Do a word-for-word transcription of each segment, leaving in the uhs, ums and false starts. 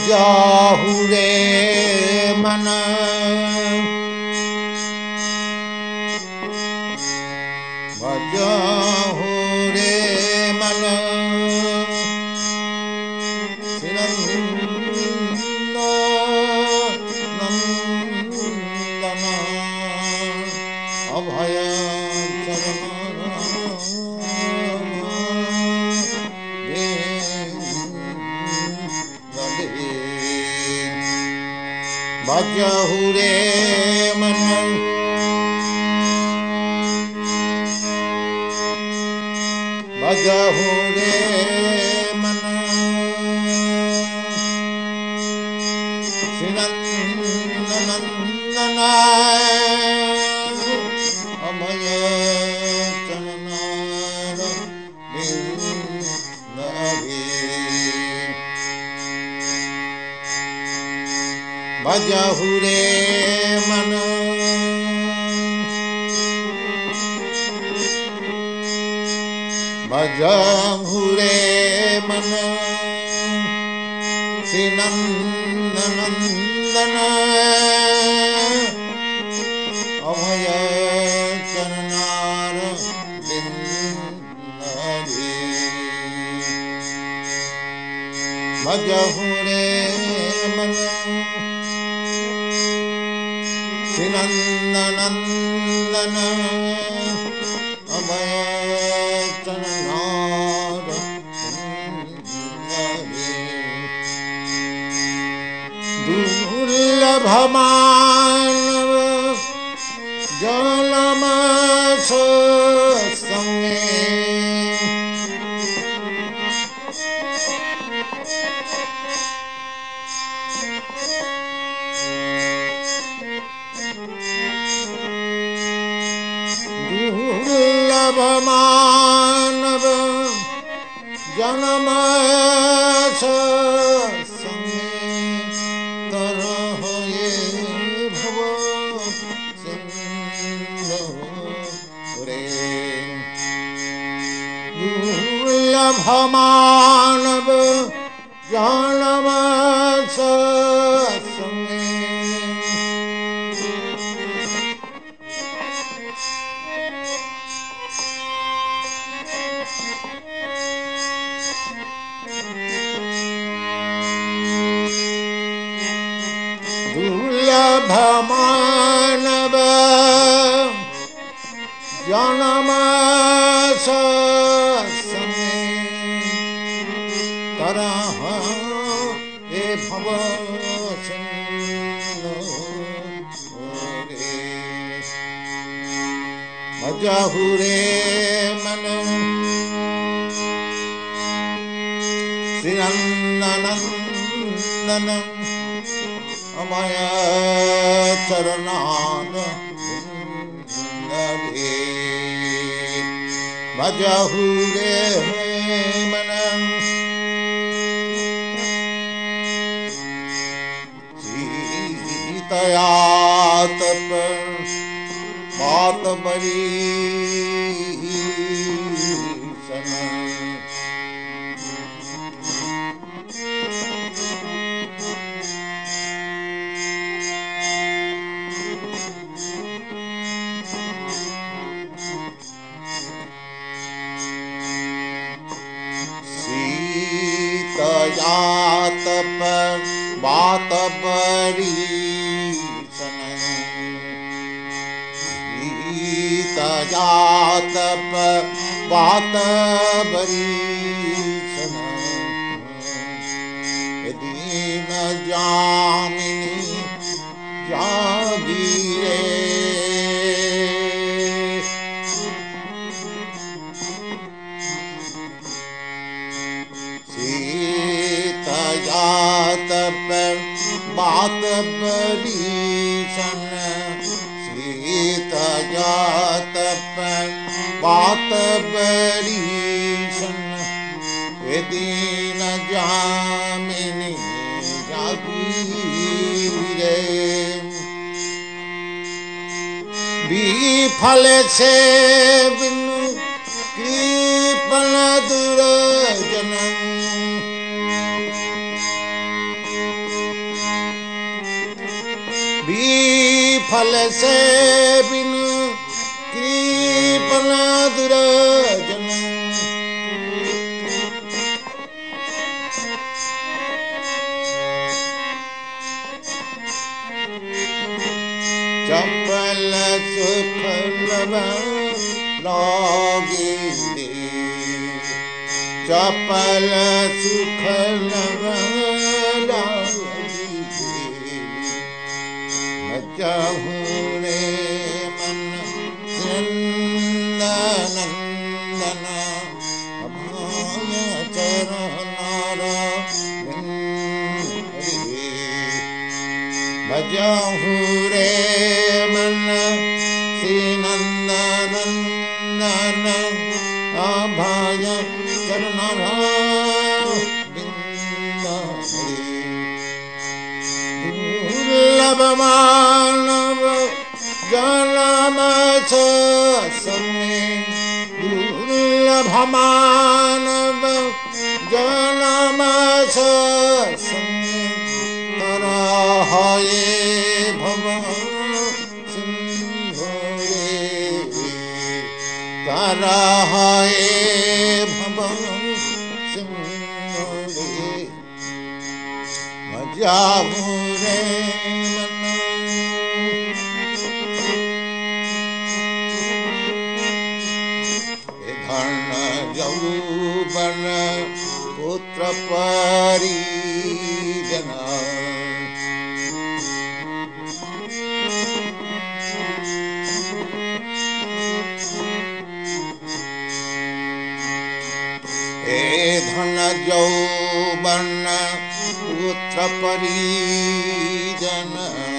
भजाहु रे मन भजाहु रे मन नंदन अभय भजाहु रे मन भजाहु रे मन नंदन अमय चरणार भजाहु रे मन भजाहु रे मन श्री नंदन अभय चरणार भजाहु रे मन श्री नंदन अभय चरणार दुर्लभ मानव जन्म संगे दुर्लभ मानव जन्म संगे तरह ये भव सिंधु रे दुर्लभ मानव जन्म संगे दुर्लभ मानव जन्म संगे तरह ए भव सिंधु रे भजाहु रे मन श्री नंदन अमय चरणार भजाहु रे मन सीतया तप बात बरी तप बात बरी तप बात बरी दीन जामिनी जागीरे तप बात बरी सीता तप बात बरी दीन जामिनी जागीरे विफल से बिनु कृपण दुर्जन विफल से बिन कृपण दुर्जन चपल सुख लागे दे चपल सुख लागे दे चाहूं रे मन नंदन अभाय चरनार भजहु रे मन श्री नंदनंदन अभाय चरनार दुर्लभ मानव जन्म समय दुर्लभ मानव जन्म समय तरह ये भव सिंधु रे तरह ये भव सिंधु रे भजाहु रे धन यौवन पुत्र परिजन हे धन यौवन पुत्र परिजन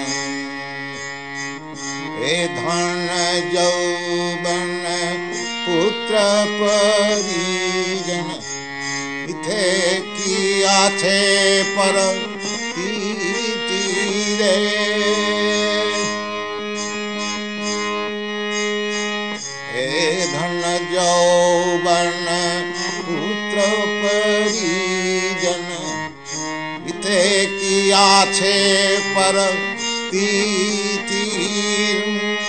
हे धन यौवन पुत्र परिजन इथे किया थे पर तीरे हे धन यौवन पुत्र परिजन इथे किया थे पर तीर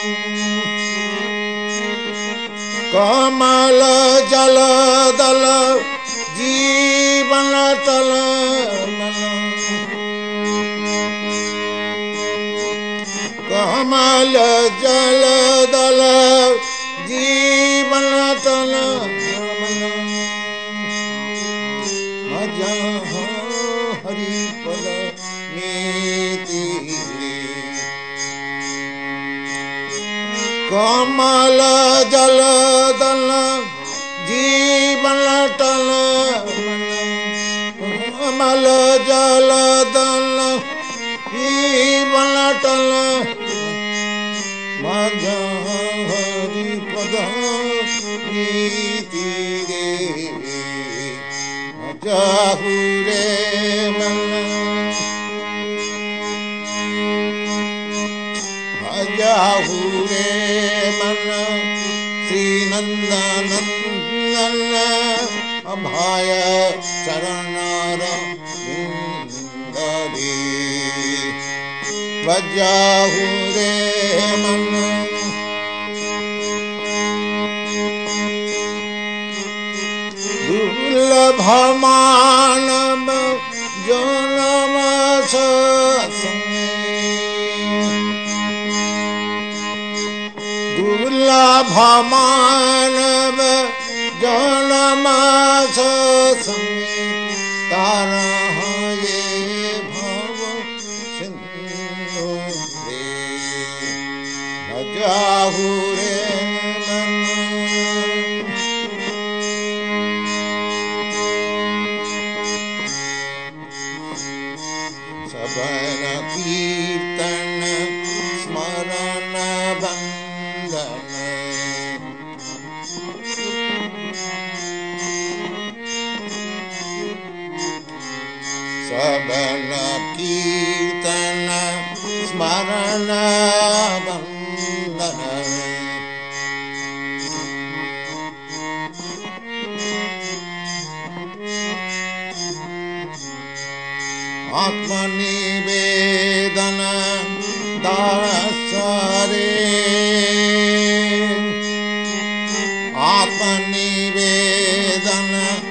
कमल जल दल जीवन तल कमल जल दल जीवन तल हरि पद नीति कमल जल दल जीवन टल कमल जल दल जीवन टल मज हरि पद नीति रे मजाहु रे मन मजाहु रे मन श्री नंदनंदन अभाय चरनार विंदरे भजाहु रे मन दुर्लभ मानव जन्म दुर्लभ मानव जन्म समय तारह ये भव सिंधु रे भजाहु रे मन सबन कीर्तन स्मरण बंदन सबन कीर्तन स्मरण बंदन आत्मनिवेदन दासरे आत्मनिवेदन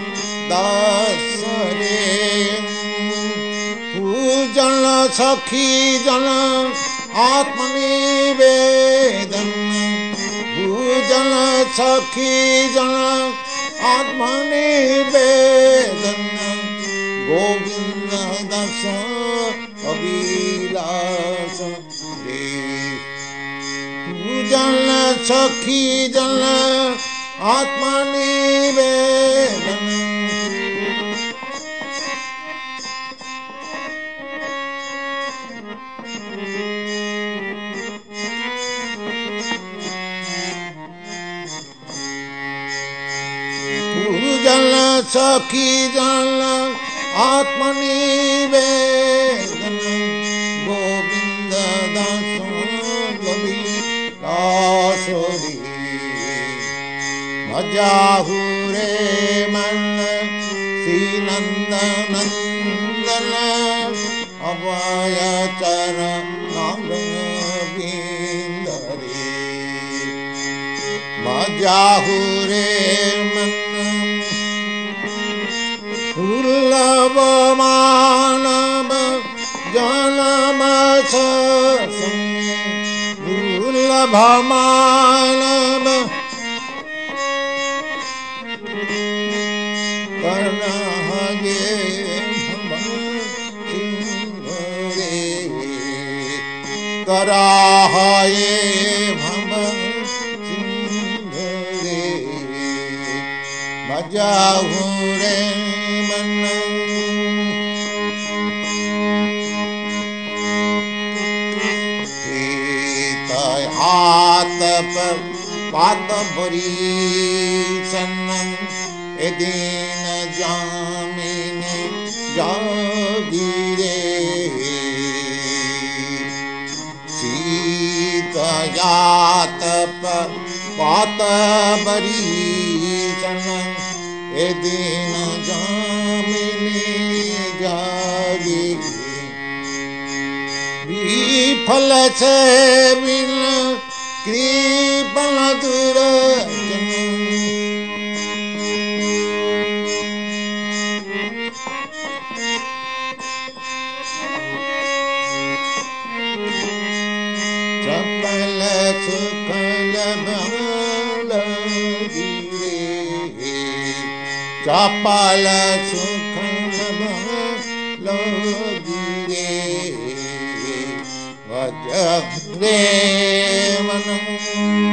दासरे पूजन सखी जन आत्मनिवेदन पूजन सखी जन आत्मनिवेदन गोविंद दास अभिलाष पूजन सखी जन आत्मनिवेदन पूजन सखी जन आत्मनिवेदन गोविंद दास अभिलाषरी भजाहु रे मन श्री नंद नंदन अभय चरणारविंदरे भजाहु रे मन दुर्लभ मानव जन्म दुर्लभ मानव करनागे कराये भव सिंधरे भजाहु रे मन हाथ पर पात भरी सनम ए दीन जामिनी जागीरे सीतयात पर पात भरी सनम ए दीन जामिनी जागीरे विफल से बिन कृपण दुर्जन चपल सुखल भल गिरे चपल सुखल भल गिरे वज्रे मन